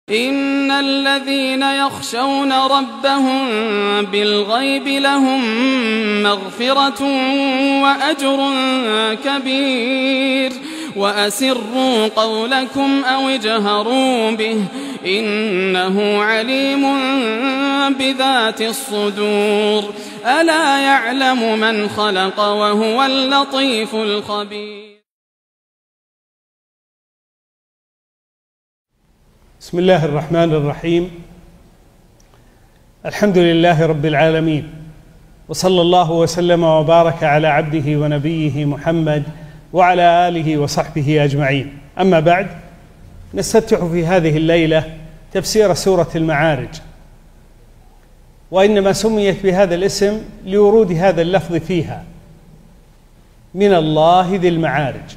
إن الذين يخشون ربهم بالغيب لهم مغفرة وأجر كبير وأسروا قولكم أو اجهروا به إنه عليم بذات الصدور ألا يعلم من خلق وهو اللطيف الخبير. بسم الله الرحمن الرحيم. الحمد لله رب العالمين، وصلى الله وسلم وبارك على عبده ونبيه محمد وعلى آله وصحبه أجمعين. أما بعد، نستفتح في هذه الليلة تفسير سورة المعارج، وإنما سميت بهذا الاسم لورود هذا اللفظ فيها من الله ذي المعارج.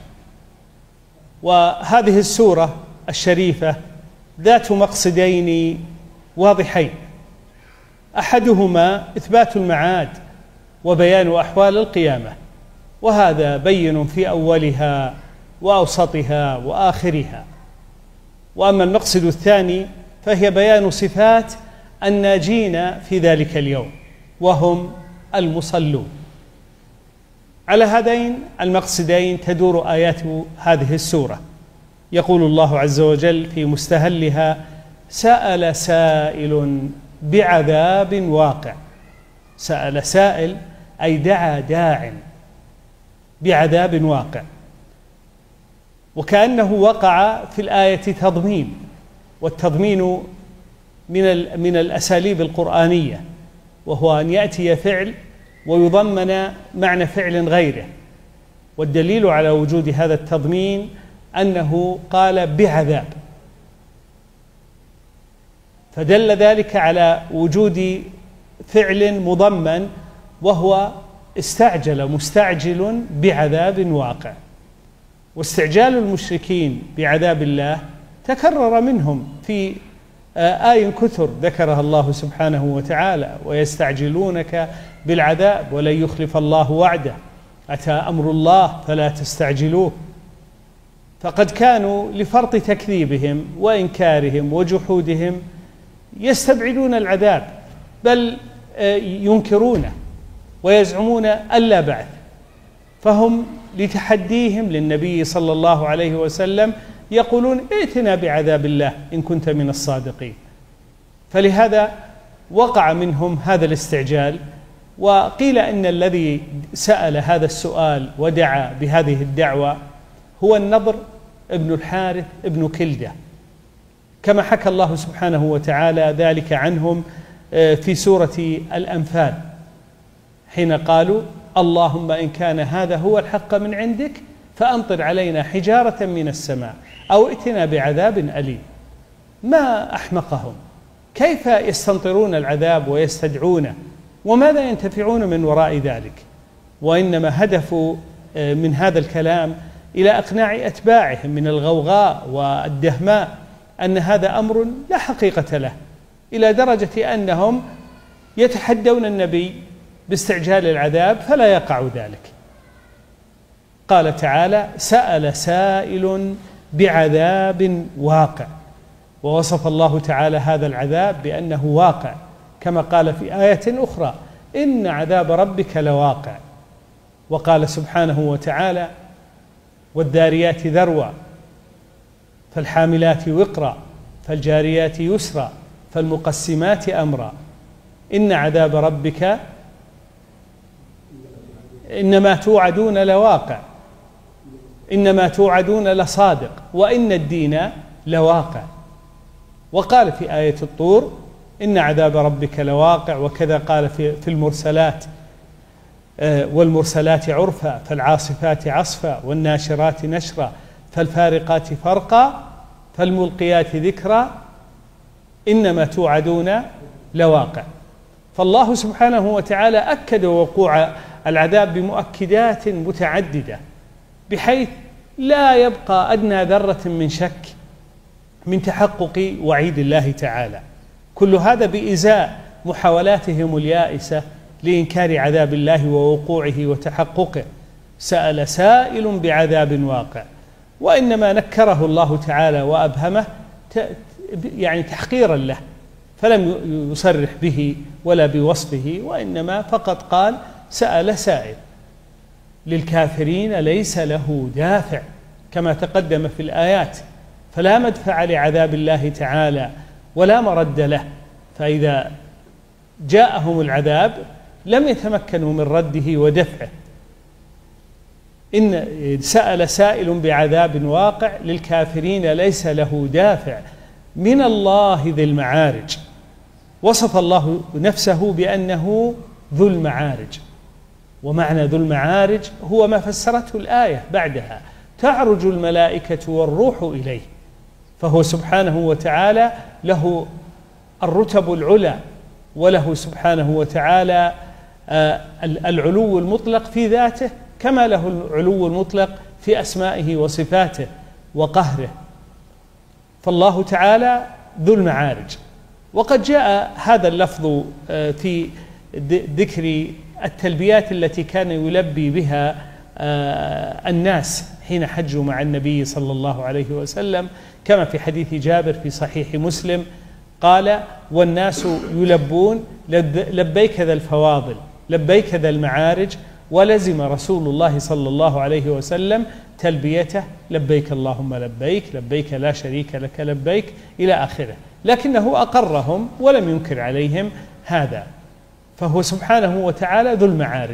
وهذه السورة الشريفة ذات مقصدين واضحين، أحدهما إثبات المعاد وبيان أحوال القيامة، وهذا بين في أولها وأوسطها وآخرها. وأما المقصد الثاني فهي بيان صفات الناجين في ذلك اليوم وهم المصلون. على هذين المقصدين تدور آيات هذه السورة. يقول الله عز وجل في مستهلها: سأل سائل بعذاب واقع. سأل سائل أي دعا داع بعذاب واقع، وكأنه وقع في الآية تضمين، والتضمين من الأساليب القرآنية، وهو أن يأتي فعل ويضمن معنى فعل غيره. والدليل على وجود هذا التضمين أنه قال بعذاب، فدل ذلك على وجود فعل مضمن، وهو استعجل مستعجل بعذاب واقع. واستعجال المشركين بعذاب الله تكرر منهم في آي كثر ذكرها الله سبحانه وتعالى: ويستعجلونك بالعذاب ولن يخلف الله وعده، أتى أمر الله فلا تستعجلوه. فقد كانوا لفرط تكذيبهم وإنكارهم وجحودهم يستبعدون العذاب، بل ينكرونه ويزعمون ألا بعث. فهم لتحديهم للنبي صلى الله عليه وسلم يقولون: ائتنا بعذاب الله إن كنت من الصادقين. فلهذا وقع منهم هذا الاستعجال. وقيل إن الذي سأل هذا السؤال ودعا بهذه الدعوة هو النضر ابن الحارث ابن كلدة، كما حكى الله سبحانه وتعالى ذلك عنهم في سورة الأنفال، حين قالوا: اللهم إن كان هذا هو الحق من عندك فأمطر علينا حجارة من السماء أو ائتنا بعذاب أليم. ما أحمقهم! كيف يستنطرون العذاب ويستدعونه، وماذا ينتفعون من وراء ذلك؟ وإنما هدفوا من هذا الكلام إلى إقناع أتباعهم من الغوغاء والدهماء أن هذا أمر لا حقيقة له، إلى درجة أنهم يتحدون النبي باستعجال العذاب فلا يقع ذلك. قال تعالى: سأل سائل بعذاب واقع، ووصف الله تعالى هذا العذاب بأنه واقع، كما قال في آية أخرى: إن عذاب ربك لواقع. وقال سبحانه وتعالى: والذاريات ذروا فالحاملات وقرا فالجاريات يسرا فالمقسمات أمرا إن عذاب ربك إنما توعدون لواقع، إنما توعدون لصادق وإن الدين لواقع. وقال في آية الطور: إن عذاب ربك لواقع. وكذا قال في المرسلات: والمرسلات عرفا فالعاصفات عصفا والناشرات نشرا فالفارقات فرقا فالملقيات ذكرا إنما توعدون لواقع. فالله سبحانه وتعالى أكد وقوع العذاب بمؤكدات متعددة، بحيث لا يبقى أدنى ذرة من شك من تحقق وعيد الله تعالى. كل هذا بإزاء محاولاتهم اليائسة لإنكار عذاب الله ووقوعه وتحققه. سأل سائل بعذاب واقع، وإنما نكره الله تعالى وأبهمه يعني تحقيرا له، فلم يصرح به ولا بوصفه، وإنما فقط قال سأل سائل. للكافرين ليس له دافع كما تقدم في الآيات، فلا مدفع لعذاب الله تعالى ولا مرد له، فإذا جاءهم العذاب لم يتمكنوا من رده ودفعه. إن سأل سائل بعذاب واقع للكافرين ليس له دافع من الله ذي المعارج. وصف الله نفسه بأنه ذو المعارج، ومعنى ذو المعارج هو ما فسرته الآية بعدها: تعرج الملائكة والروح إليه. فهو سبحانه وتعالى له الرتب العلى، وله سبحانه وتعالى العلو المطلق في ذاته، كما له العلو المطلق في أسمائه وصفاته وقهره. فالله تعالى ذو المعارج. وقد جاء هذا اللفظ في ذكر التلبيات التي كان يلبي بها الناس حين حجوا مع النبي صلى الله عليه وسلم، كما في حديث جابر في صحيح مسلم قال: والناس يلبون لبيك ذا الفواضل لبيك ذا المعارج، ولزم رسول الله صلى الله عليه وسلم تلبيته: لبيك اللهم لبيك لبيك لا شريك لك لبيك، إلى آخره. لكنه أقرهم ولم ينكر عليهم هذا. فهو سبحانه وتعالى ذو المعارج.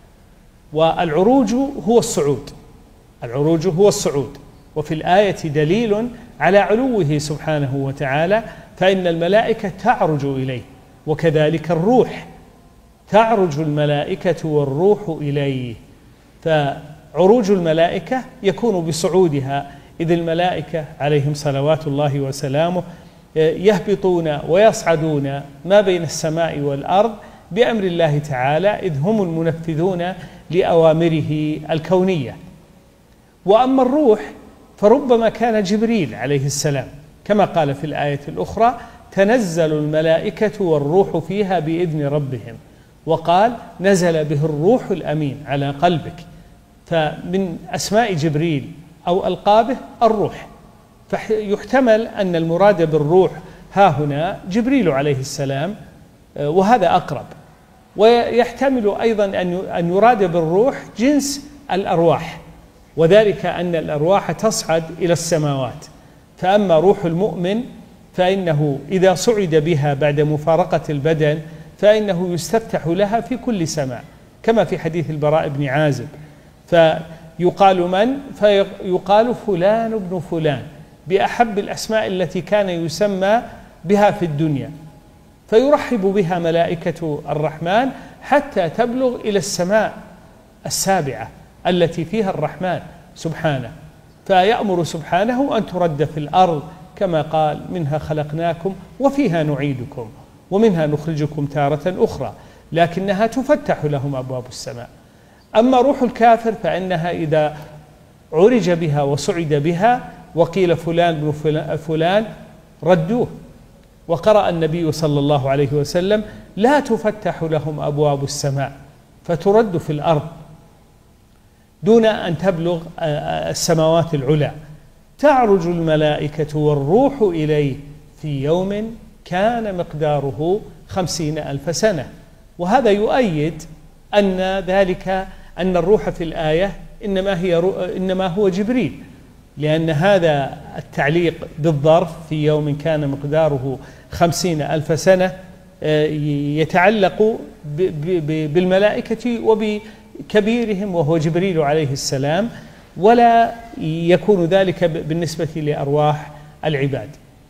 والعروج هو الصعود، العروج هو الصعود. وفي الآية دليل على علوه سبحانه وتعالى، فإن الملائكة تعرج إليه، وكذلك الروح تعرج الملائكة والروح إليه. فعروج الملائكة يكون بصعودها، إذ الملائكة عليهم صلوات الله وسلامه يهبطون ويصعدون ما بين السماء والأرض بأمر الله تعالى، إذ هم المنفذون لأوامره الكونية. وأما الروح فربما كان جبريل عليه السلام، كما قال في الآية الأخرى: تنزل الملائكة والروح فيها بإذن ربهم، وقال: نزل به الروح الأمين على قلبك. فمن أسماء جبريل أو ألقابه الروح، فيحتمل أن المراد بالروح ها هنا جبريل عليه السلام، وهذا أقرب. ويحتمل أيضا أن يراد بالروح جنس الأرواح، وذلك أن الأرواح تصعد إلى السماوات. فأما روح المؤمن فإنه إذا صعد بها بعد مفارقة البدن فإنه يستفتح لها في كل سماء، كما في حديث البراء بن عازب. فيقال من؟ فيقال فلان ابن فلان بأحب الأسماء التي كان يسمى بها في الدنيا، فيرحب بها ملائكة الرحمن حتى تبلغ إلى السماء السابعة التي فيها الرحمن سبحانه، فيأمر سبحانه أن ترد في الأرض، كما قال: منها خلقناكم وفيها نعيدكم ومنها نخرجكم تارة أخرى، لكنها تفتح لهم أبواب السماء. أما روح الكافر فإنها إذا عرج بها وصعد بها وقيل فلان بن فلان ردوه. وقرأ النبي صلى الله عليه وسلم: لا تفتح لهم أبواب السماء، فترد في الأرض دون أن تبلغ السماوات العلى. تعرج الملائكة والروح إليه في يوم كان مقداره 50,000 سنة. وهذا يؤيد أن أن الروح في الآية إنما هو جبريل، لأن هذا التعليق بالظرف في يوم كان مقداره 50,000 سنة يتعلق بالملائكة وبكبيرهم وهو جبريل عليه السلام، ولا يكون ذلك بالنسبة لأرواح العباد.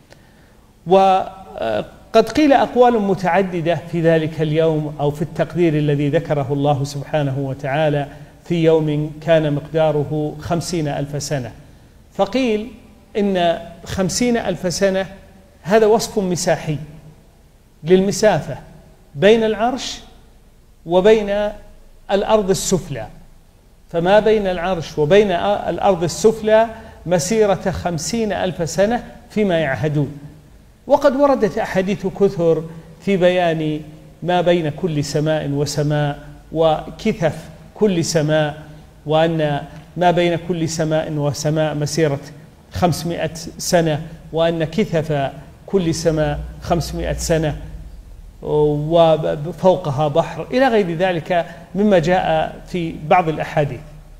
وقد قيل أقوال متعددة في ذلك اليوم أو في التقدير الذي ذكره الله سبحانه وتعالى في يوم كان مقداره 50,000 سنة. فقيل إن 50,000 سنة هذا وصف مساحي للمسافة بين العرش وبين الأرض السفلى، فما بين العرش وبين الأرض السفلى مسيرة 50,000 سنة فيما يعهدون. وقد وردت أحاديث كثر في بيان ما بين كل سماء وسماء وكثف كل سماء، وأن ما بين كل سماء وسماء مسيرة 500 سنة، وأن كثف كل سماء 500 سنة وفوقها بحر إلى غير ذلك مما جاء في بعض الأحاديث.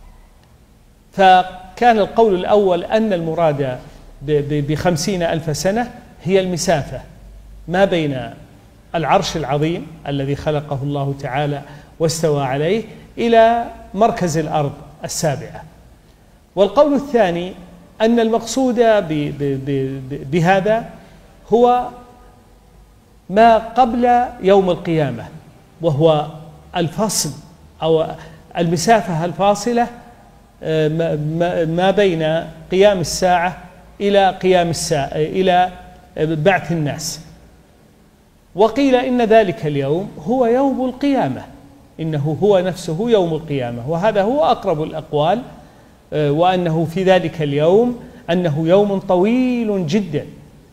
فكان القول الأول أن المراد ب50,000 سنة هي المسافة ما بين العرش العظيم الذي خلقه الله تعالى واستوى عليه إلى مركز الأرض السابعة. والقول الثاني أن المقصود بهذا هو ما قبل يوم القيامة، وهو الفصل أو المسافة الفاصلة ما بين قيام الساعة إلى قيام الساعة إلى بعث الناس. وقيل إن ذلك اليوم هو يوم القيامة، إنه هو نفسه يوم القيامة، وهذا هو أقرب الأقوال، وأنه في ذلك اليوم أنه يوم طويل جدا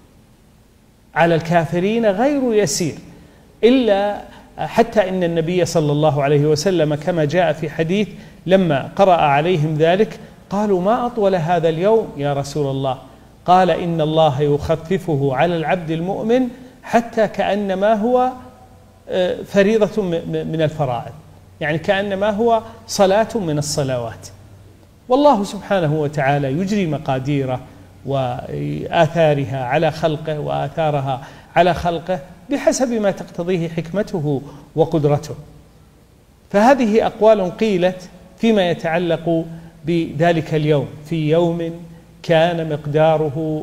على الكافرين غير يسير، إلا حتى إن النبي صلى الله عليه وسلم كما جاء في حديث لما قرأ عليهم ذلك قالوا: ما أطول هذا اليوم يا رسول الله؟ قال: إن الله يخففه على العبد المؤمن حتى كأنما هو فريضة من الفرائض، يعني كأنما هو صلاة من الصلوات. والله سبحانه وتعالى يجري مقاديره وآثارها على خلقه وآثارها على خلقه بحسب ما تقتضيه حكمته وقدرته. فهذه أقوال قيلت فيما يتعلق بذلك اليوم، في يوم كان مقداره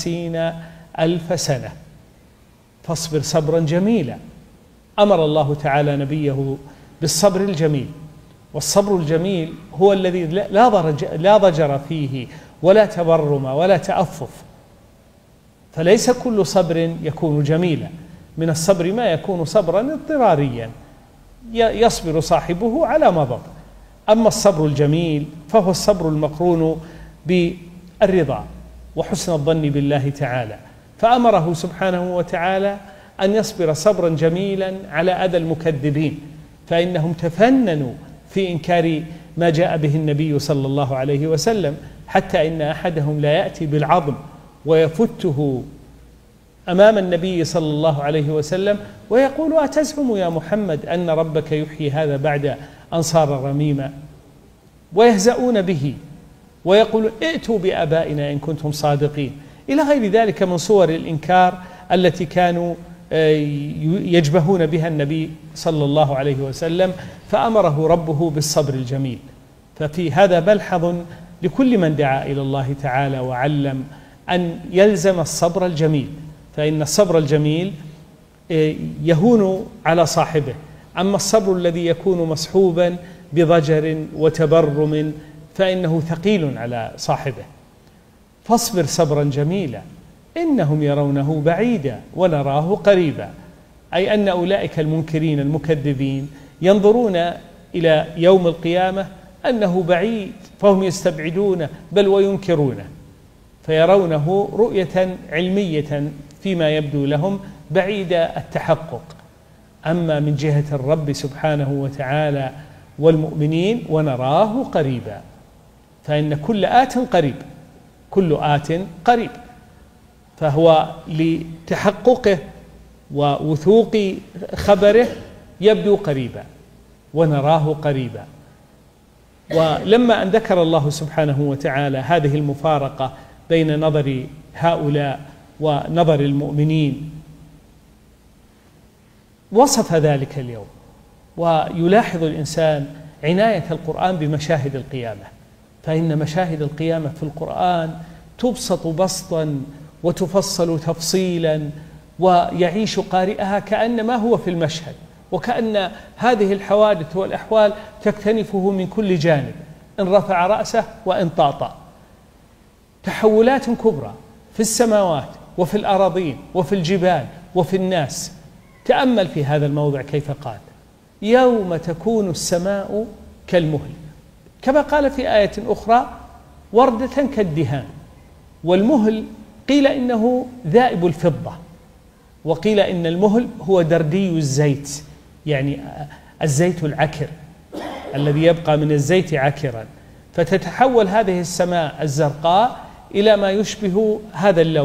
50,000 سنة، فاصبر صبرا جميلا. أمر الله تعالى نبيه بالصبر الجميل، والصبر الجميل هو الذي لا ضجر فيه ولا تبرم ولا تأفف، فليس كل صبر يكون جميلا، من الصبر ما يكون صبرا اضطراريا يصبر صاحبه على مضض. أما الصبر الجميل فهو الصبر المقرون بالرضا وحسن الظن بالله تعالى، فأمره سبحانه وتعالى أن يصبر صبرا جميلا على أذى المكذبين، فإنهم تفننوا في إنكار ما جاء به النبي صلى الله عليه وسلم، حتى إن أحدهم لا يأتي بالعظم ويفته أمام النبي صلى الله عليه وسلم ويقول: أتزعم يا محمد أن ربك يحيي هذا بعد أن صار رميما؟ ويهزؤون به ويقول: ائتوا بآبائنا إن كنتم صادقين، إلى غير ذلك من صور الإنكار التي كانوا يجبهون بها النبي صلى الله عليه وسلم، فأمره ربه بالصبر الجميل. ففي هذا ملحظ لكل من دعا إلى الله تعالى وعلم أن يلزم الصبر الجميل، فإن الصبر الجميل يهون على صاحبه، أما الصبر الذي يكون مصحوبا بضجر وتبرم فإنه ثقيل على صاحبه. فاصبر صبرا جميلا إنهم يرونه بعيدا ونراه قريبا، أي أن أولئك المنكرين المكذبين ينظرون إلى يوم القيامة أنه بعيد، فهم يستبعدونه بل وينكرونه، فيرونه رؤية علمية فيما يبدو لهم بعيد التحقق. أما من جهة الرب سبحانه وتعالى والمؤمنين ونراه قريبا، فإن كل آت قريب، كل آت قريب، فهو لتحققه ووثوق خبره يبدو قريبا ونراه قريبا. ولما أن ذكر الله سبحانه وتعالى هذه المفارقة بين نظر هؤلاء ونظر المؤمنين وصف ذلك اليوم. ويلاحظ الإنسان عناية القرآن بمشاهد القيامة، فإن مشاهد القيامة في القرآن تبسط بسطا وتفصل تفصيلا، ويعيش قارئها كأنما هو في المشهد، وكأن هذه الحوادث والأحوال تكتنفه من كل جانب، إن رفع رأسه وإن طاطا. تحولات كبرى في السماوات وفي الأراضين وفي الجبال وفي الناس. تأمل في هذا الموضع كيف قال: يوم تكون السماء كالمهل، كما قال في آية أخرى: وردة كالدهان. والمهل قيل إنه ذائب الفضة، وقيل إن المهل هو دردي الزيت، يعني الزيت العكر الذي يبقى من الزيت عكرا، فتتحول هذه السماء الزرقاء إلى ما يشبه هذا اللون،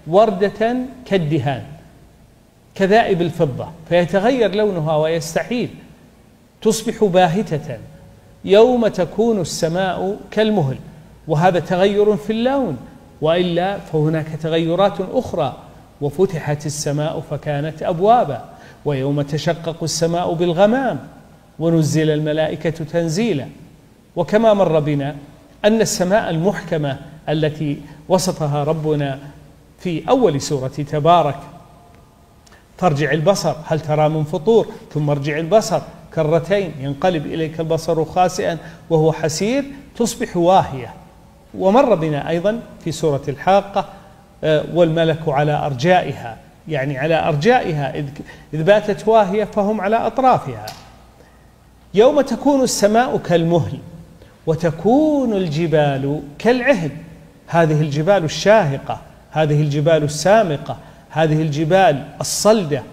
وردة كالدهان كذائب الفضة فيتغير لونها ويستحيل، تصبح باهتة. يوم تكون السماء كالمهل، وهذا تغير في اللون، وإلا فهناك تغيرات أخرى. وفتحت السماء فكانت أبوابا، ويوم تشقق السماء بالغمام، ونزل الملائكة تنزيلا. وكما مر بنا أن السماء المحكمة التي وصفها ربنا في أول سورة تبارك، فارجع البصر هل ترى من فطور ثم ارجع البصر كرتين ينقلب إليك البصر خاسئا وهو حسير، تصبح واهية. ومر بنا أيضا في سورة الحاقة والملك على أرجائها، يعني على أرجائها إذ باتت واهية فهم على أطرافها. يوم تكون السماء كالمهل وتكون الجبال كالعهن، هذه الجبال الشاهقة، هذه الجبال السامقة، هذه الجبال الصلدة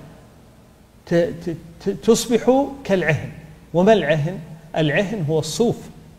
تصبح كالعهن. وما العهن؟ العهن هو الصوف.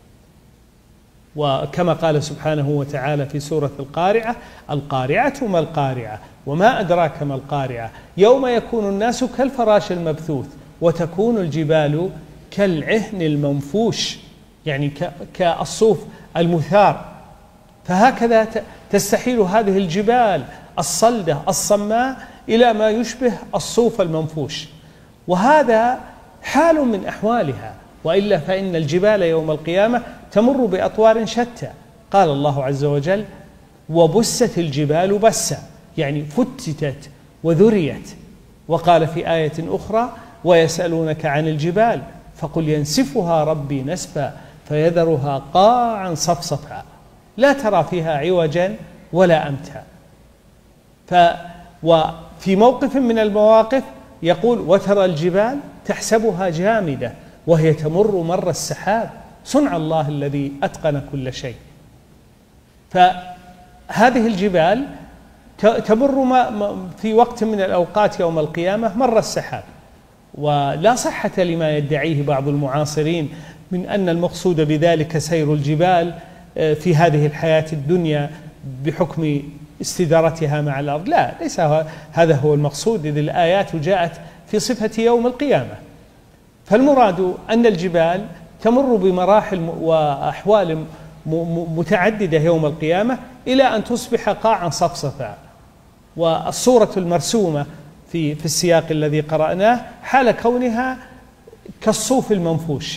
وكما قال سبحانه وتعالى في سورة القارعة: القارعة ما القارعة وما أدراك ما القارعة يوم يكون الناس كالفراش المبثوث وتكون الجبال كالعهن المنفوش، يعني كالصوف المثار. فهكذا تستحيل هذه الجبال الصلدة الصماء إلى ما يشبه الصوف المنفوش، وهذا حال من أحوالها. وإلا فإن الجبال يوم القيامة تمر بأطوار شتى. قال الله عز وجل: وبست الجبال بسا، يعني فتتت وذريت. وقال في آية أخرى: ويسألونك عن الجبال فقل ينسفها ربي نسفا فيذرها قاعا صفصفا لا ترى فيها عوجا ولا أمتا. وفي موقف من المواقف يقول: وترى الجبال تحسبها جامدة وهي تمر مر السحاب صنع الله الذي أتقن كل شيء. فهذه الجبال تمر في وقت من الأوقات يوم القيامة مر السحاب. ولا صحة لما يدعيه بعض المعاصرين من أن المقصود بذلك سير الجبال في هذه الحياة الدنيا بحكم استدارتها مع الأرض. لا، ليس هذا هو المقصود، إذ الآيات جاءت في صفة يوم القيامة. فالمراد أن الجبال تمر بمراحل وأحوال متعددة يوم القيامة إلى أن تصبح قاعا صفصفا. والصورة المرسومة في السياق الذي قرأناه حال كونها كالصوف المنفوش.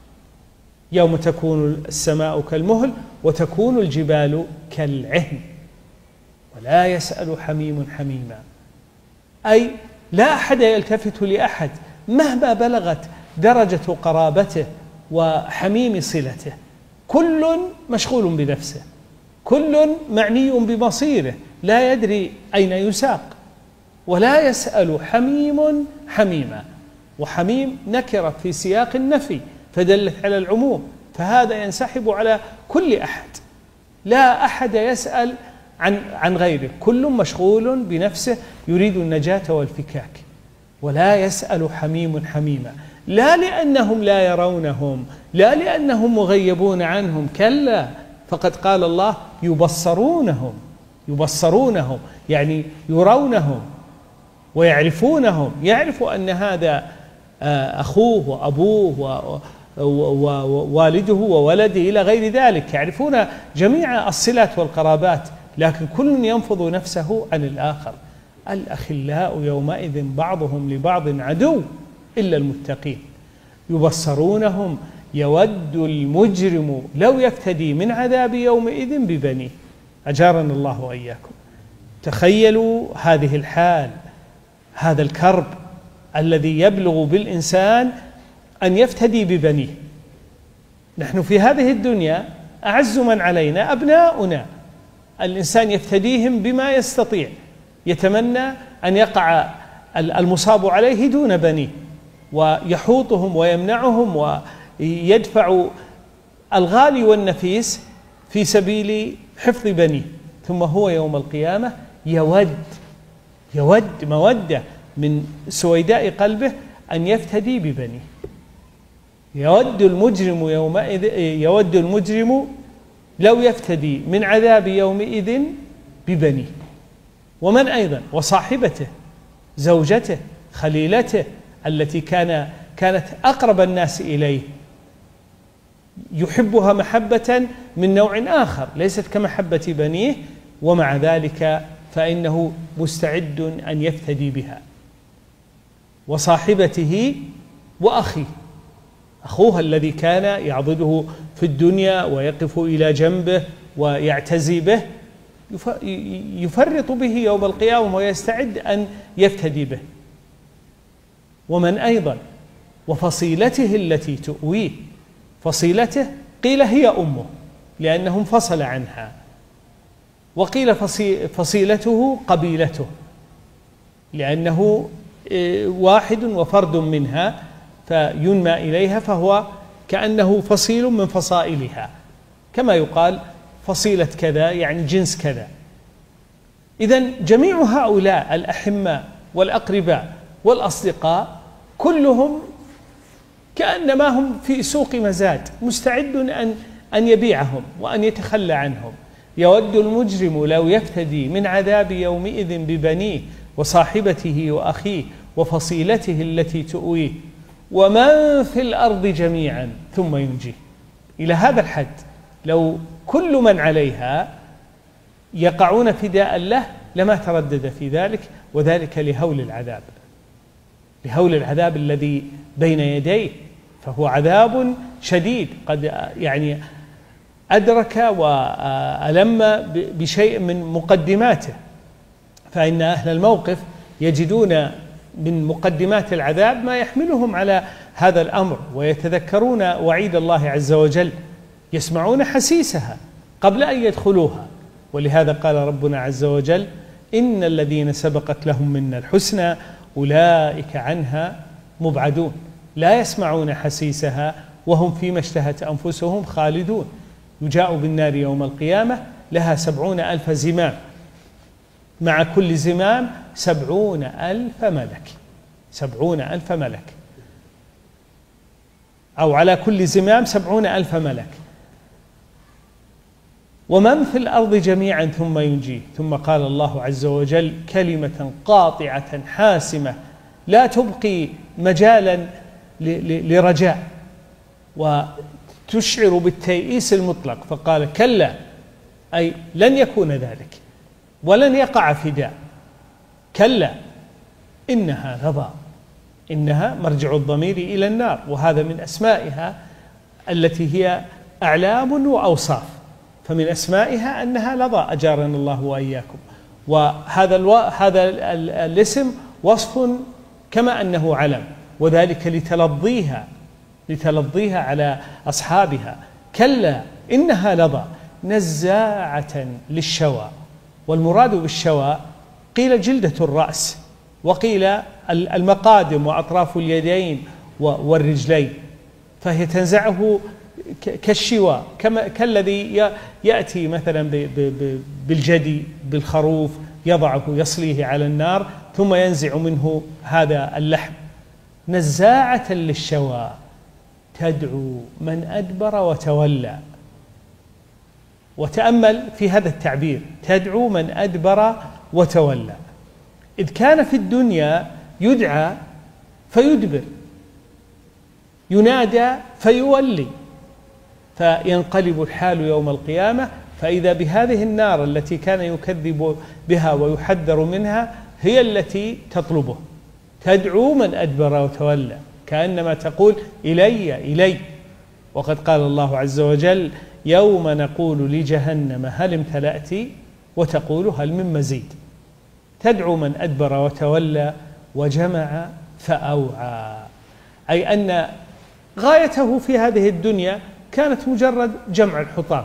يوم تكون السماء كالمهل وتكون الجبال كالعهن ولا يسأل حميم حميما، أي لا أحد يلتفت لأحد مهما بلغت درجة قرابته وحميم صلته. كل مشغول بنفسه، كل معني بمصيره، لا يدري أين يساق. ولا يسأل حميم حميما، وحميم نكرة في سياق النفي فدلت على العموم، فهذا ينسحب على كل أحد. لا أحد يسأل عن غيره، كل مشغول بنفسه يريد النجاة والفكاك. ولا يسأل حميم حميما، لا لأنهم لا يرونهم، لا لأنهم مغيبون عنهم، كلا، فقد قال الله: يبصرونهم. يبصرونهم يعني يرونهم ويعرفونهم، يعرف أن هذا أخوه وأبوه ووالده وولده إلى غير ذلك، يعرفون جميع الصلات والقرابات، لكن كل ينفض نفسه عن الآخر. الأخلاء يومئذ بعضهم لبعض عدو إلا المتقين. يبصرونهم يود المجرم لو يفتدي من عذاب يومئذ ببنيه. أجارنا الله وإياكم. تخيلوا هذه الحال، هذا الكرب الذي يبلغ بالإنسان أن يفتدي ببنيه. نحن في هذه الدنيا أعز من علينا أبناؤنا، الإنسان يفتديهم بما يستطيع، يتمنى أن يقع المصاب عليه دون بنيه، ويحوطهم ويمنعهم ويدفع الغالي والنفيس في سبيل حفظ بنيه. ثم هو يوم القيامة يود مودة من سويداء قلبه أن يفتدي ببنيه. يود المجرم لو يفتدي من عذاب يومئذ ببنيه. ومن أيضا؟ وصاحبته، زوجته، خليلته التي كانت أقرب الناس إليه، يحبها محبة من نوع آخر ليست كمحبة بنيه، ومع ذلك فإنه مستعد أن يفتدي بها. وصاحبته وأخيه، أخوها الذي كان يعضده في الدنيا ويقف إلى جنبه ويعتزي به، يفرط به يوم القيامة ويستعد أن يفتدي به. ومن أيضا؟ وفصيلته التي تؤويه. فصيلته قيل هي أمه لأنه انفصل عنها، وقيل فصيلته قبيلته لأنه واحد وفرد منها فينمى إليها، فهو كأنه فصيل من فصائلها، كما يقال فصيلة كذا يعني جنس كذا. إذن جميع هؤلاء الأحماء والأقرباء والأصدقاء كلهم كأنما هم في سوق مزاد، مستعد أن يبيعهم وأن يتخلى عنهم. يود المجرم لو يفتدي من عذاب يومئذ ببنيه وصاحبته وأخيه وفصيلته التي تؤويه ومن في الأرض جميعا ثم ينجيه. إلى هذا الحد لو كل من عليها يقعون فداء له لما تردد في ذلك، وذلك لهول العذاب، لهول العذاب الذي بين يديه، فهو عذاب شديد قد يعني أدرك وألم بشيء من مقدماته. فإن أهل الموقف يجدون من مقدمات العذاب ما يحملهم على هذا الأمر، ويتذكرون وعيد الله عز وجل، يسمعون حسيسها قبل أن يدخلوها. ولهذا قال ربنا عز وجل: إن الذين سبقت لهم منا الحسنى أولئك عنها مبعدون، لا يسمعون حسيسها وهم فيما اشتهت أنفسهم خالدون. يجاء بالنار يوم القيامة لها 70,000 زمام، مع كل زمام 70,000 ملك، 70,000 ملك، أو على كل زمام 70,000 ملك. ومن في الأرض جميعا ثم ينجيه. ثم قال الله عز وجل كلمة قاطعة حاسمة لا تبقي مجالا لرجاء وتشعر بالتيئيس المطلق، فقال: كلا، أي لن يكون ذلك ولن يقع فداء. كلا إنها لظى، إنها مرجع الضمير إلى النار، وهذا من أسمائها التي هي أعلام وأوصاف، فمن أسمائها أنها لظى أجارنا الله وإياكم. وهذا الاسم وصف كما أنه علم، وذلك لتلظيها على أصحابها. كلا إنها لظى نزاعة للشوى. والمراد بالشوى قيل جلدة الرأس، وقيل المقادم وأطراف اليدين والرجلين، فهي تنزعه كالشواء، كالذي يأتي مثلا بالجدي بالخروف يضعه يصليه على النار ثم ينزع منه هذا اللحم. نزاعة للشوى تدعو من أدبر وتولى. وتأمل في هذا التعبير: تدعو من أدبر وتولى، إذ كان في الدنيا يدعى فيدبر، ينادى فيولي، فينقلب الحال يوم القيامة فإذا بهذه النار التي كان يكذب بها ويحذر منها هي التي تطلبه. تدعو من أدبر وتولى، كأنما تقول: إلي إلي. وقد قال الله عز وجل: يوم نقول لجهنم هل امتلأت وتقول هل من مزيد. تدعو من أدبر وتولى وجمع فأوعى، أي أن غايته في هذه الدنيا كانت مجرد جمع الحطام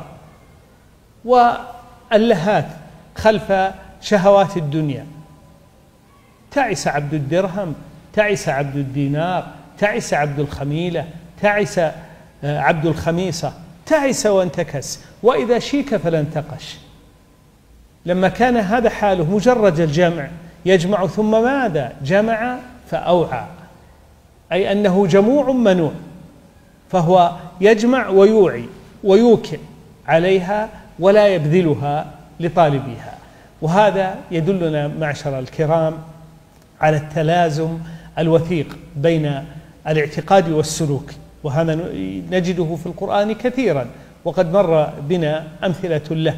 واللهات خلف شهوات الدنيا. تعس عبد الدرهم، تعس عبد الدينار، تعس عبد الخميلة، تعس عبد الخميصة، تعس وانتكس، وإذا شيك فلا انتقش. لما كان هذا حاله مجرد الجمع، يجمع ثم ماذا؟ جمع فأوعى، أي أنه جموع منوع، فهو يجمع ويوعي ويوكل عليها ولا يبذلها لطالبها. وهذا يدلنا معشر الكرام على التلازم الوثيق بين الاعتقاد والسلوك، وهذا نجده في القرآن كثيرا وقد مر بنا أمثلة له.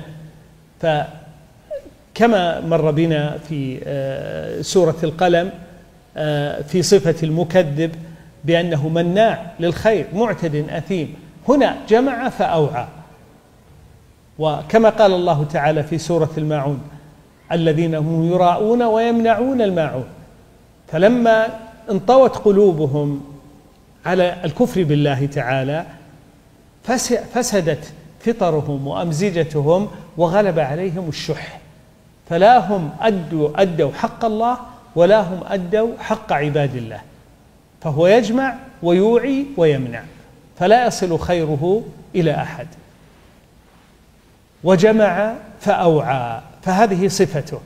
فكما مر بنا في سورة القلم في صفة المكذب بأنه مناع للخير معتد أثيم، هنا جمع فأوعى. وكما قال الله تعالى في سورة الماعون الذين هم يراءون ويمنعون الماعون، فلما انطوت قلوبهم على الكفر بالله تعالى فسدت فطرهم وأمزجتهم وغلب عليهم الشح، فلا هم أدوا حق الله ولا هم أدوا حق عباد الله، فهو يجمع ويوعي ويمنع فلا يصل خيره إلى أحد. وجمع فأوعى، فهذه صفته.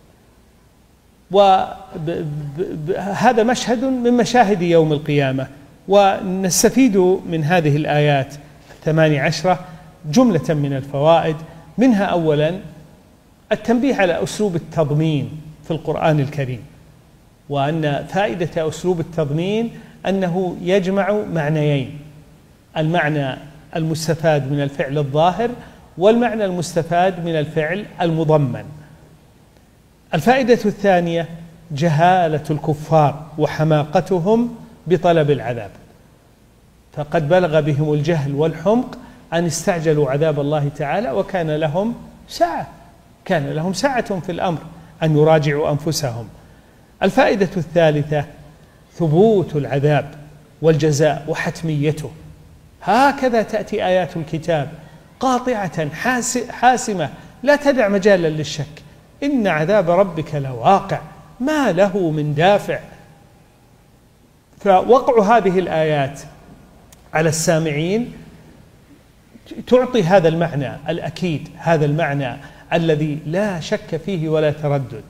وهذا مشهد من مشاهد يوم القيامة. ونستفيد من هذه الآيات 18 جملة من الفوائد، منها أولا التنبيه على أسلوب التضمين في القرآن الكريم، وأن فائدة أسلوب التضمين أنه يجمع معنيين: المعنى المستفاد من الفعل الظاهر والمعنى المستفاد من الفعل المضمن. الفائدة الثانية جهالة الكفار وحماقتهم بطلب العذاب، فقد بلغ بهم الجهل والحمق أن استعجلوا عذاب الله تعالى وكان لهم سعة في الأمر أن يراجعوا أنفسهم. الفائدة الثالثة ثبوت العذاب والجزاء وحتميته، هكذا تأتي آيات الكتاب قاطعة حاسمة لا تدع مجالا للشك، إن عذاب ربك لواقع ما له من دافع. فوقع هذه الآيات على السامعين تعطي هذا المعنى الأكيد، هذا المعنى الذي لا شك فيه ولا تردد.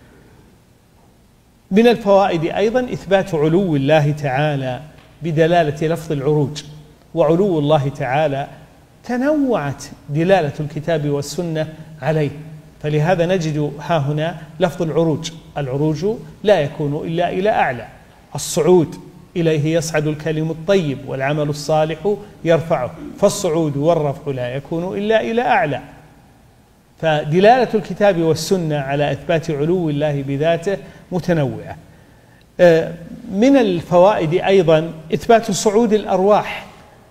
من الفوائد أيضا إثبات علو الله تعالى بدلالة لفظ العروج، وعلو الله تعالى تنوعت دلالة الكتاب والسنة عليه، فلهذا نجد ها هنا لفظ العروج. العروج لا يكون إلا إلى أعلى، الصعود إليه يصعد الكلم الطيب والعمل الصالح يرفعه، فالصعود والرفع لا يكون إلا إلى أعلى. فدلالة الكتاب والسنة على إثبات علو الله بذاته متنوعة. من الفوائد أيضا إثبات صعود الأرواح،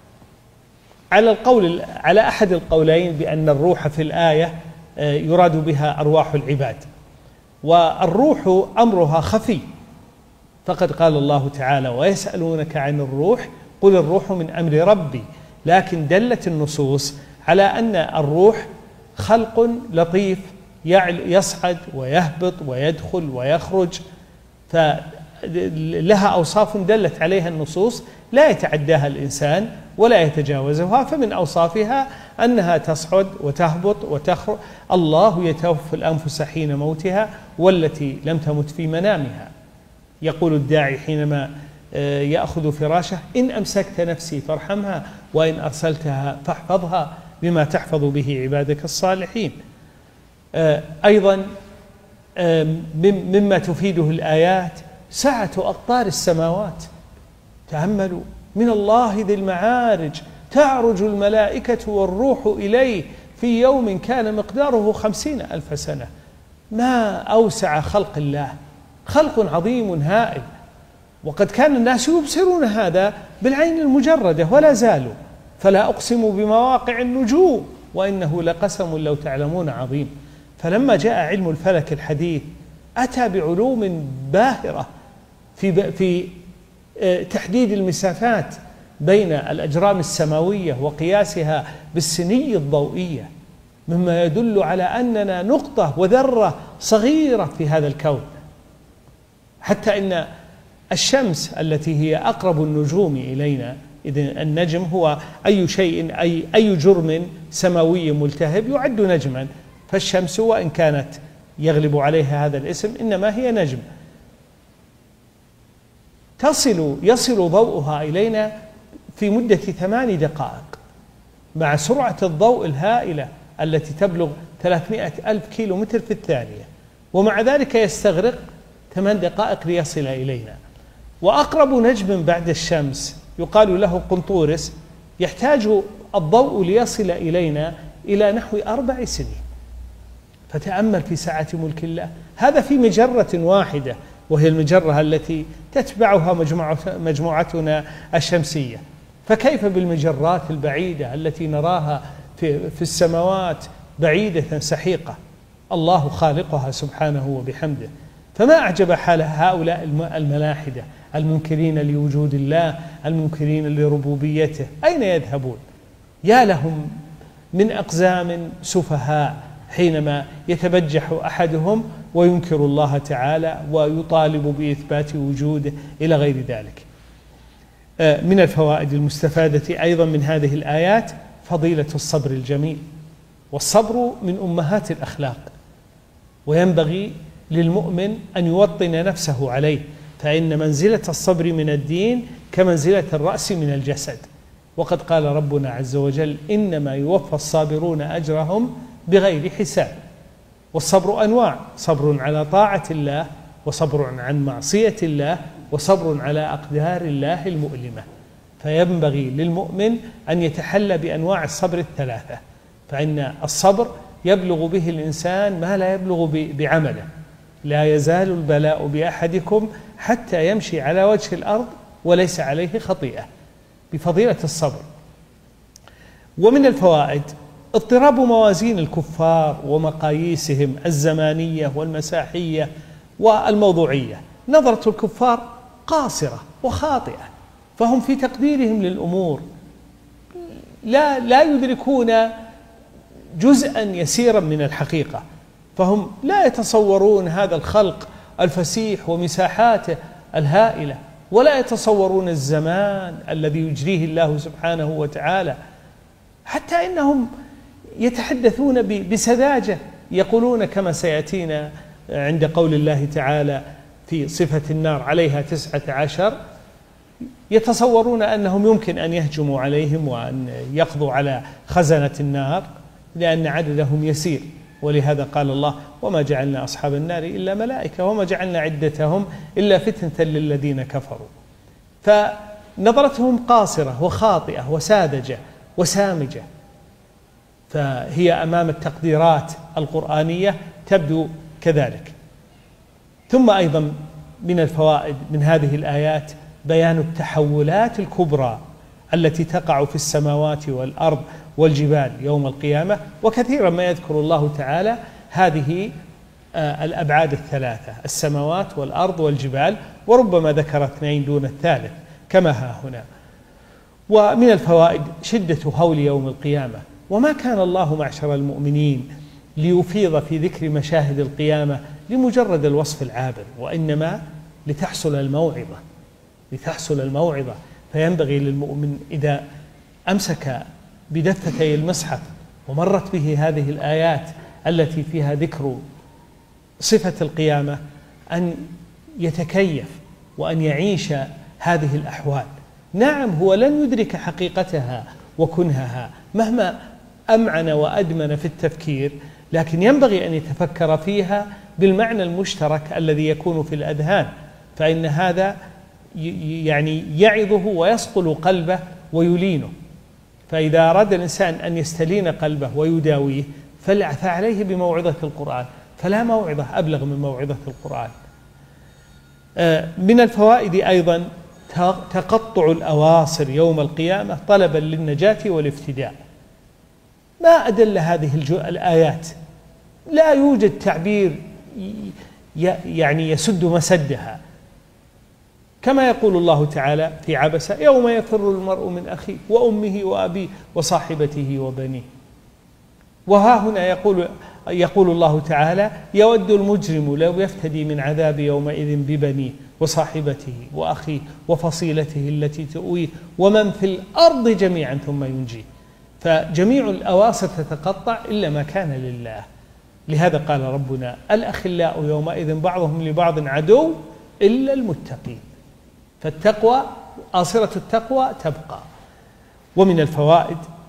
على أحد القولين بأن الروح في الآية يراد بها أرواح العباد، والروح أمرها خفي، فقد قال الله تعالى ويسألونك عن الروح قل الروح من أمر ربي، لكن دلت النصوص على أن الروح خلق لطيف يصعد ويهبط ويدخل ويخرج، فلها أوصاف دلت عليها النصوص لا يتعداها الإنسان ولا يتجاوزها. فمن أوصافها أنها تصعد وتهبط وتخرج. الله يتوفى الأنفس حين موتها والتي لم تمت في منامها. يقول الداعي حينما يأخذ فراشه إن أمسكت نفسي فارحمها وإن أرسلتها فاحفظها بما تحفظ به عبادك الصالحين. أيضا مما تفيده الآيات سعة أقطار السماوات. تأملوا من الله ذي المعارج تعرج الملائكة والروح إليه في يوم كان مقداره 50,000 سنة. ما أوسع خلق الله، خلق عظيم هائل، وقد كان الناس يبصرون هذا بالعين المجردة ولا زالوا. فلا أقسم بمواقع النجوم وإنه لقسم لو تعلمون عظيم. فلما جاء علم الفلك الحديث أتى بعلوم باهرة في تحديد المسافات بين الأجرام السماوية وقياسها بالسني الضوئية، مما يدل على أننا نقطة وذرة صغيرة في هذا الكون، حتى إن الشمس التي هي أقرب النجوم إلينا، إذن النجم هو أي شيء أي جرم سماوي ملتهب يعد نجما، فالشمس وإن كانت يغلب عليها هذا الاسم إنما هي نجم. يصل ضوءها إلينا في مدة 8 دقائق مع سرعة الضوء الهائلة التي تبلغ 300,000 كيلومتر في الثانية، ومع ذلك يستغرق 8 دقائق ليصل إلينا. وأقرب نجم بعد الشمس يقال له قنطورس يحتاج الضوء ليصل إلينا إلى نحو 4 سنين. فتأمل في سعة ملك الله، هذا في مجرة واحدة وهي المجرة التي تتبعها مجموعتنا الشمسية، فكيف بالمجرات البعيدة التي نراها في السماوات بعيدة سحيقة، الله خالقها سبحانه وبحمده. فما أعجب حال هؤلاء الملاحدة المنكرين لوجود الله، المنكرين لربوبيته، أين يذهبون؟ يا لهم من أقزام سفهاء حينما يتبجح أحدهم وينكر الله تعالى ويطالب بإثبات وجوده إلى غير ذلك. من الفوائد المستفادة أيضا من هذه الآيات فضيلة الصبر الجميل، والصبر من أمهات الأخلاق، وينبغي للمؤمن أن يوطن نفسه عليه، فإن منزلة الصبر من الدين كمنزلة الرأس من الجسد. وقد قال ربنا عز وجل: إنما يوفى الصابرون أجرهم بغير حساب. والصبر أنواع: صبر على طاعة الله، وصبر عن معصية الله، وصبر على أقدار الله المؤلمة. فينبغي للمؤمن أن يتحلى بأنواع الصبر الثلاثة، فإن الصبر يبلغ به الإنسان ما لا يبلغ بعمله. لا يزال البلاء بأحدكم حتى يمشي على وجه الأرض وليس عليه خطيئة، بفضيلة الصبر. ومن الفوائد اضطراب موازين الكفار ومقاييسهم الزمانية والمساحية والموضوعية. نظرة الكفار قاصرة وخاطئة، فهم في تقديرهم للأمور لا يدركون جزءا يسيرا من الحقيقة، فهم لا يتصورون هذا الخلق الفسيح ومساحاته الهائلة، ولا يتصورون الزمان الذي يجريه الله سبحانه وتعالى، حتى إنهم يتحدثون بسذاجة، يقولون كما سيأتينا عند قول الله تعالى في صفة النار عليها 19، يتصورون أنهم يمكن أن يهجموا عليهم وأن يقضوا على خزنة النار لأن عددهم يسير. ولهذا قال الله: وما جعلنا أصحاب النار إلا ملائكة وما جعلنا عدتهم إلا فتنة للذين كفروا. فنظرتهم قاصرة وخاطئة وساذجة وسامجة، فهي أمام التقديرات القرآنية تبدو كذلك. ثم أيضا من الفوائد من هذه الآيات بيان التحولات الكبرى التي تقع في السماوات والأرض والجبال يوم القيامة. وكثيرا ما يذكر الله تعالى هذه الأبعاد الثلاثة: السماوات والأرض والجبال، وربما ذكر 2 دون الثالث كما ها هنا. ومن الفوائد شدة هول يوم القيامة، وما كان الله معشر المؤمنين ليفيض في ذكر مشاهد القيامة لمجرد الوصف العابر، وإنما لتحصل الموعظة. فينبغي للمؤمن إذا أمسك بدفتي المصحف ومرت به هذه الآيات التي فيها ذكر صفة القيامة أن يتكيف وأن يعيش هذه الأحوال. نعم، هو لن يدرك حقيقتها وكنهها مهما أمعن وأدمن في التفكير، لكن ينبغي أن يتفكر فيها بالمعنى المشترك الذي يكون في الأذهان، فإن هذا يعني يعظه ويصقل قلبه ويلينه. فإذا أراد الإنسان أن يستلين قلبه ويداويه فعليه بموعظة القرآن، فلا موعظة أبلغ من موعظة القرآن. من الفوائد أيضا تقطع الأواصر يوم القيامة طلبا للنجاة والافتداء. ما أدل هذه الآيات، لا يوجد تعبير يعني يسد مسدها، كما يقول الله تعالى في عبسة: يوم يفر المرء من أخيه وأمه وأبيه وصاحبته وبنيه. وها هنا يقول الله تعالى: يود المجرم لو يفتدي من عذاب يومئذ ببنيه وصاحبته وأخيه وفصيلته التي تؤويه ومن في الأرض جميعا ثم ينجيه. فجميع الأواصر تتقطع إلا ما كان لله. لهذا قال ربنا: الأخلاء يومئذ بعضهم لبعض عدو إلا المتقين. فالتقوى، آصرة التقوى تبقى. ومن الفوائد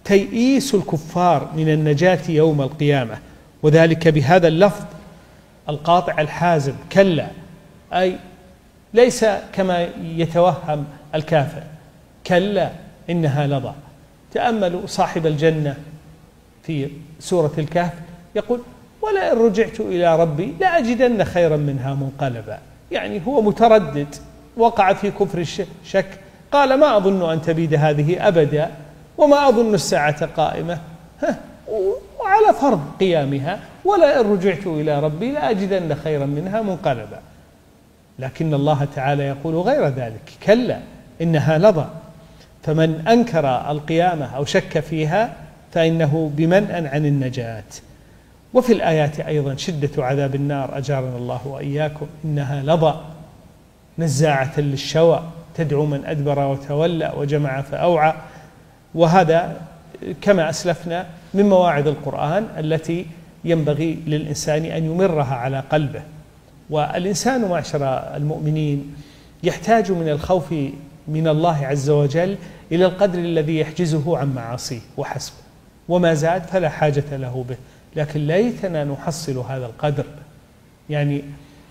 تيئيس الكفار من النجاة يوم القيامة، وذلك بهذا اللفظ القاطع الحازم: كلا، أي ليس كما يتوهم الكافر، كلا إنها لظى. تأملوا صاحب الجنة في سورة الكهف يقول: ولئن رجعت إلى ربي لأجدن خيرا منها منقلبا. يعني هو متردد، وقع في كفر الشك، قال: ما أظن أن تبيد هذه أبدا، وما أظن الساعة قائمة، وعلى فرض قيامها ولئن رجعت إلى ربي لأجدن خيرا منها منقلبا. لكن الله تعالى يقول غير ذلك: كلا إنها لظى. فمن أنكر القيامة أو شك فيها فإنه بمنأ عن النجاة. وفي الآيات أيضا شدة عذاب النار، أجارنا الله وإياكم، إنها لظى نزاعة للشوى تدعو من أدبر وتولى وجمع فأوعى. وهذا كما أسلفنا من مواعظ القرآن التي ينبغي للإنسان أن يمرها على قلبه. والإنسان معشر المؤمنين يحتاج من الخوف من الله عز وجل إلى القدر الذي يحجزه عن معاصيه وحسب، وما زاد فلا حاجة له به. لكن ليتنا نحصل هذا القدر. يعني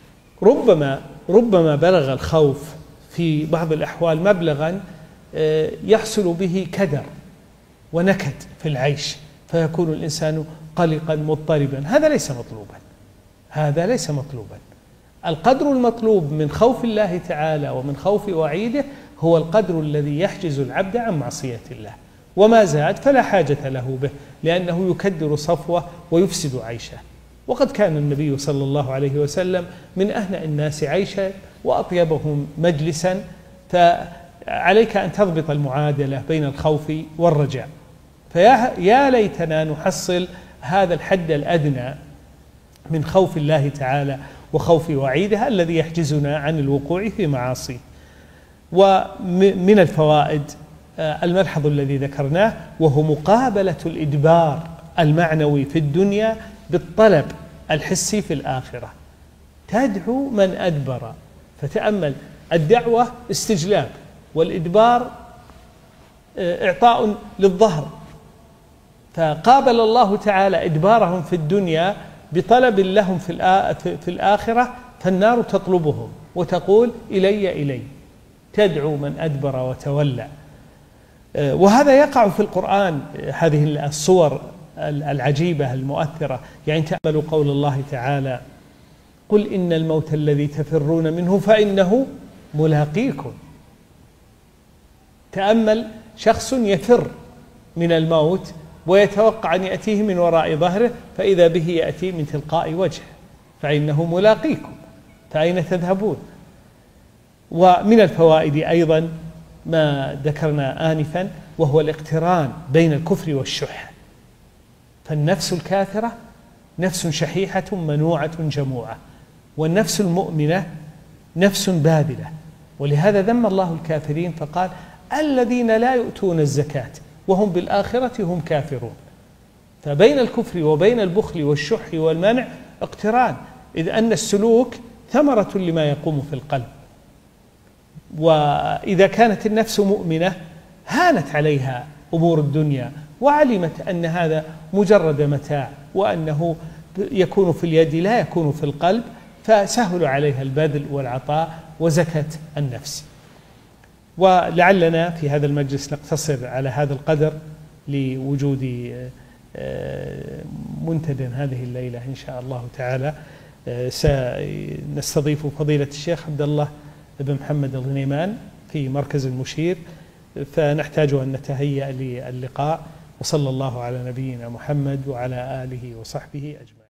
ربما بلغ الخوف في بعض الأحوال مبلغا يحصل به كدر ونكد في العيش، فيكون الإنسان قلقا مضطربا. هذا ليس مطلوبا. القدر المطلوب من خوف الله تعالى ومن خوف وعيده هو القدر الذي يحجز العبد عن معصية الله، وما زاد فلا حاجة له به، لأنه يكدر صفوه ويفسد عيشه. وقد كان النبي صلى الله عليه وسلم من أهنأ الناس عيشا وأطيبهم مجلسا. فعليك أن تضبط المعادلة بين الخوف والرجاء. فيا ليتنا نحصل هذا الحد الأدنى من خوف الله تعالى وخوف وعيده الذي يحجزنا عن الوقوع في معاصيه. ومن الفوائد الملحظ الذي ذكرناه، وهو مقابلة الإدبار المعنوي في الدنيا بالطلب الحسي في الآخرة. تدعو من أدبر، فتأمل، الدعوة استجلاب، والإدبار إعطاء للظهر. فقابل الله تعالى إدبارهم في الدنيا بطلب لهم في الآخرة، فالنار تطلبهم وتقول: إلي، تدعو من أدبر وتولى. وهذا يقع في القرآن، هذه الصور العجيبة المؤثرة. يعني تأملوا قول الله تعالى: قل إن الموت الذي تفرون منه فإنه ملاقيكم. تأمل شخص يفر من الموت ويتوقع أن يأتيه من وراء ظهره، فإذا به يأتي من تلقاء وجهه، فإنه ملاقيكم، فأين تذهبون؟ ومن الفوائد أيضا ما ذكرنا آنفا، وهو الاقتران بين الكفر والشح. فالنفس الكافرة نفس شحيحة منوعة جموعة، والنفس المؤمنة نفس باذلة. ولهذا ذم الله الكافرين فقال: الذين لا يؤتون الزكاة وهم بالآخرة هم كافرون. فبين الكفر وبين البخل والشح والمنع اقتران، إذ أن السلوك ثمرة لما يقوم في القلب. وإذا كانت النفس مؤمنة هانت عليها أمور الدنيا، وعلمت أن هذا مجرد متاع، وأنه يكون في اليد لا يكون في القلب، فسهل عليها البذل والعطاء وزكاة النفس. ولعلنا في هذا المجلس نقتصر على هذا القدر لوجود منتدى هذه الليلة إن شاء الله تعالى. سنستضيف فضيلة الشيخ عبد الله بن محمد الغنيمان في مركز المشير، فنحتاج أن نتهيأ للقاء. وصلى الله على نبينا محمد وعلى آله وصحبه أجمعين.